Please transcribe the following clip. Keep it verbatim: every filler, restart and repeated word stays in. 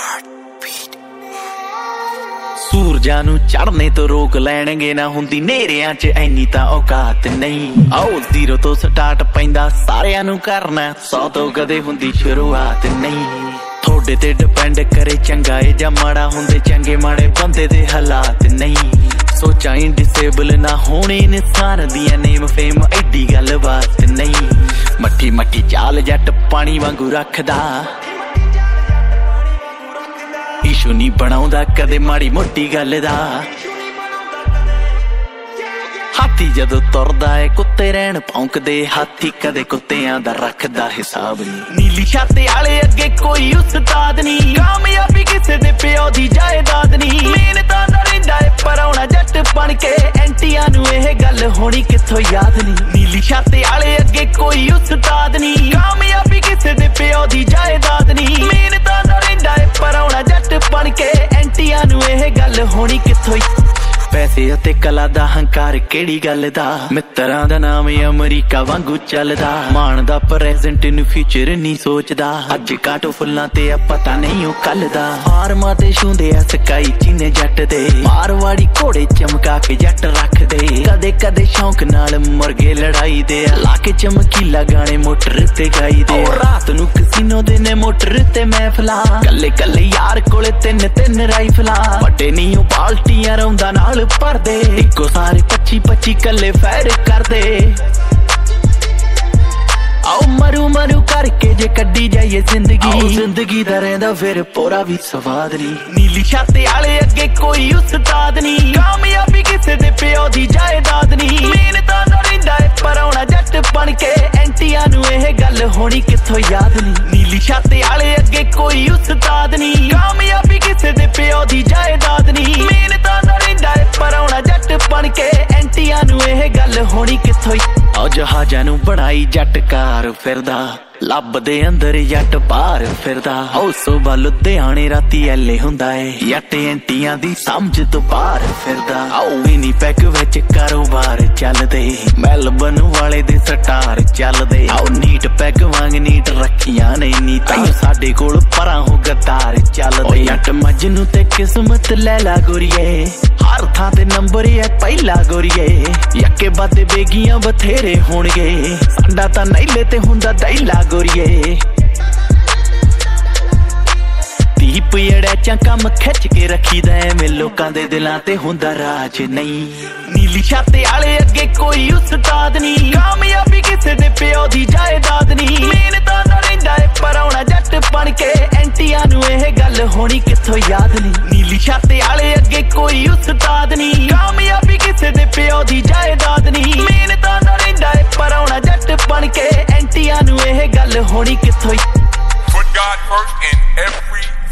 सूरजा नू चढ़ने तो रोक लैणगे ना हुंदी नेरियां च ऐनी तां औकात नहीं। आओ जीरो तो स्टार्ट पैंदा सारियां नू करना सौ तो कदे हुंदी शुरुआत नहीं। थोड़े ते डिपेंड करे चंगा ए जां माड़ा हुंदे चंगे माड़े बंदे दे हालात नहीं। सोचा डिसेबल ना होने इंसान दियां नेम फेम एडी गल बात नहीं। मट्ठी मट्ठी चाल जट पानी वांगू रखदा इशू नहीं बनाउंदा कदे माड़ी मोटी गल दा। हाथी जदों तुरदा है कुत्ते रहन भौंकदे हाथी कदे कुत्तियां दा रखदा हिसाब नहीं। नीली छाते आले अगे कोई उस्ताद नहीं। कामयाबी किसे दे प्यो दी जायदाद नहीं। मेहनत ना रहिंदा है पराउणा जट बन के एंटियां नू इह गल होनी किथों याद नहीं। नीली छाते आले अगे कोई उस्ताद नहीं। कामयाबी किसे दे प्यो दी जायदाद नहीं। मेहनत ना रहिंदा है पराउणा जट बन के एंटियां नू इह गल होनी किथों। पैसे अते कला दा हंकार केड़ी गल दा। मित्रां दा नाम अमरीका वांगू चलदा। मान दा प्रेजेंट नु फ्यूचर नहीं सोचदा। अज काटो फुल्लां ते पता नहीं ओ कल दा। फार्मा ते छूंदे आ स्काई चीने जट दे। मारवाड़ी घोड़े चमका के जट रख दे। कदे कदे शौक नाल मुर्गे लड़ाई दे। लाके चमकीला गाने मोटर ते गाई दे। रात नू कसीनो दे ने मोटर ते महफिला। कल्ले कल्ले यार कोले तिन तिन राइफला। बड़े नहीं ओ पाल्टियां रौंदा नाल पर दे। इको सारे पच्ची पच्ची कले फैर कर दे। आओ मरू मरू करके जे कड्डी जाइए जिंदगी। जिंदगी दा रहिंदा फिर पूरा भी स्वाद नहीं। नीली छाते आले अगे कोई उस्ताद नहीं। कामयाबी किसे दे प्यो दी जायदाद नहीं। मेहनत ना रहिंदा है पराउणा जट बन के एंटियां नू इह गल होनी किथों याद नहीं। नीली छाते आले अगे कोई उस्ताद नहीं। कामयाबी किसे दे प्यो दी जायदाद नहीं। मेहनत ना रहिंदा है पराउणा जट बन के एंटियां नू इह गल होनी किथों। आओ जहाजां नू बनाई जट कार फिरदा। लभदे अंदर जट बाहर फिरदा। आओ सुबह लुधियाने राती एले हुंदा है। जट एंटियां दी समझ तो बाहर फिरदा। आओ मिनी पैक विच कारोबार चलदे। मेलबर्न वाले दे स्टार चलदे। आओ नीट पैक वांग नीट रखियां ने नीतां। साडे कोल परां हो गद्दार चलदे। जट मजनू ते किस्मत लैला गोरीए। हर थां ते नंबर है पहला गोरीए। यक्के बादे बेगियां बथेरे होणगे। साडा तां नैले ते हुंदा दैला गोरीए। दीप अड़ैचां कम खिच के रखीदा ऐवें लोकां दे दिलां ते हुंदा राज नहीं। नीली छाते आले अगे कोई उस्ताद नहीं। कामयाबी किसे दे प्यो दी जायदाद नहीं। मेहनत ना रहिंदा है पराउणा जट बन के एंटियां नू इह गल होनी किथों याद नहीं। नीली छाते आले अगे कोई उस्ताद नहीं। कामयाबी किसे दे प्यो दी जायदाद नहीं। मेहनत ना रहिंदा है पराउणा जट बन के एंटियां नू इह गल होनी किथों। Put God first in everything.